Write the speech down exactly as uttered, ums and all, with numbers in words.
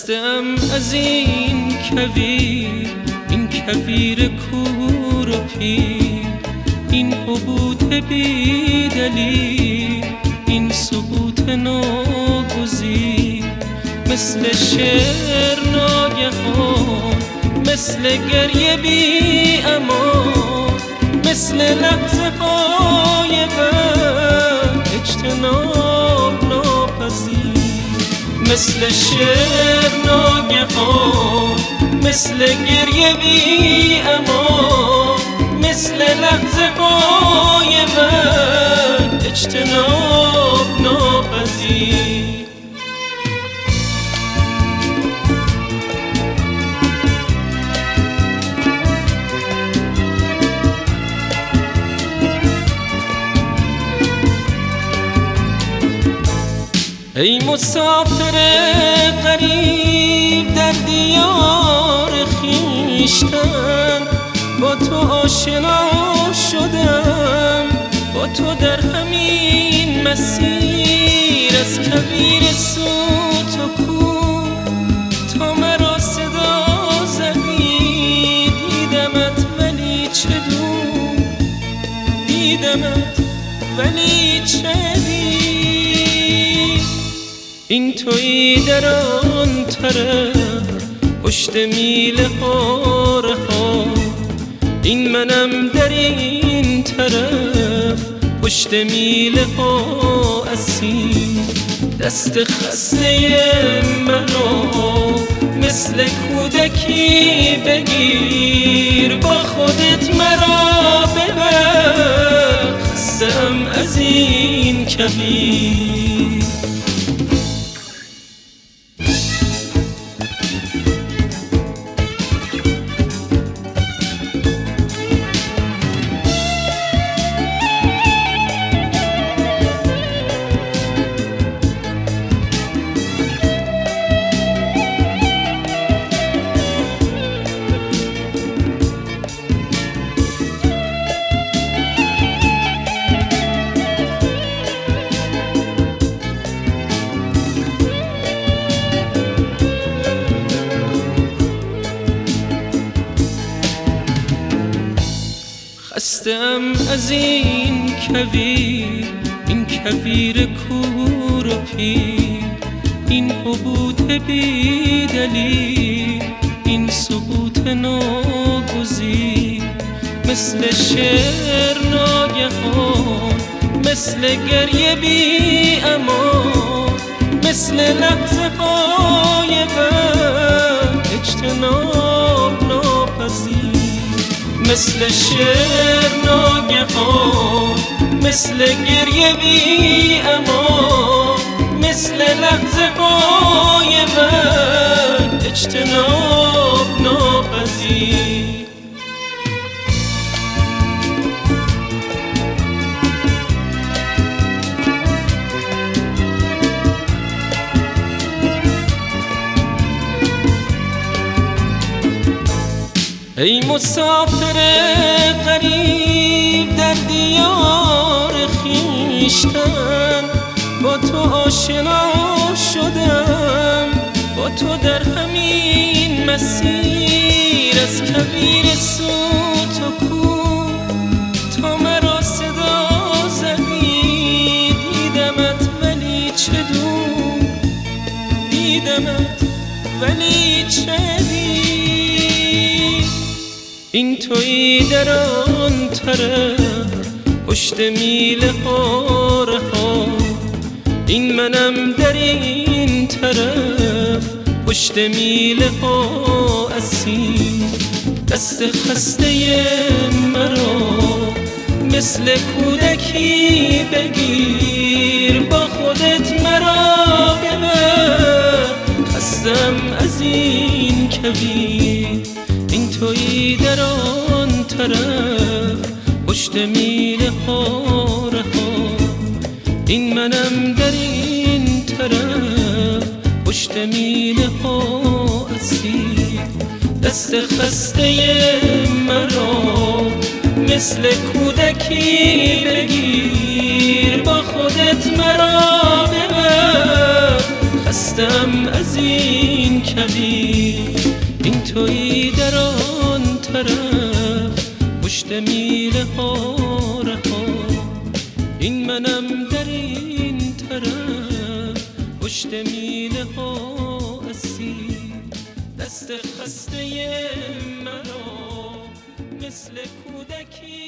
خسته‌ام از این کویر، این کویر کور و پیر، این حبوط بی دلیل، این سقوط ناگزیر. مثل شعر ناگهان، مثل گریه بی امان، مثل لحظه های بد اجتناب ناپذیر. مثل شعر ناگهان، مثل گریه بی امان، مثل لحظه های بد اجتناب ناپذیر. ای مسافر غریب در دیار خویشتن، با تو آشنا شدم، با تو در همین مسیر. از کویر سوت و کور تا مرا صدا زدی، دیدمت ولی چه دور، دیدمت ولی چه دیر. این تویی در آن طرف پشت میله ها رها، این منم در این طرف پشت میله ها اسیر. دست خسته منو مثل کودکی بگیر، با خودت مرا ببر. خسته‌ام از این کویر. خسته‌ام از این کویر، این کویر کور و پیر، این حبوط بی دلیل، این سقوط ناگزیر. مثل شعر ناگهان، مثل گریه بی امان، مثل لحظه های بد اجتناب ناپذیر. مثل شعر ناگهان، مثل گریه بی امان، مثل لحظه های بد اجتناب ناپذیر. ای مسافر غریب در دیار خویشتن، با تو آشنا شدم، با تو در همین مسیر. از کویر سوت و کور تا مرا صدا زدی، دیدمت ولی چه دور، دیدمت ولی چه دیر. این تویی در آن طرف پشت میله ها رها، این منم در این طرف پشت میله ها اسیر. دست خسته مرا مثل کودکی بگیر، با خودت مرا ببر. خسته‌ام از این کویر، این تویی در آن طرف پشت میله ها رها، این منم در این طرف پشت میله ها اسیر. دست خسته مرا مثل کودکی بگیر، با خودت مرا ببر. خستم از این کویر. این تویی در آن طرف پشت میله ها رها، این منم در این طرف پشت میله ها اسیر. دست خسته مرا مثل کودکی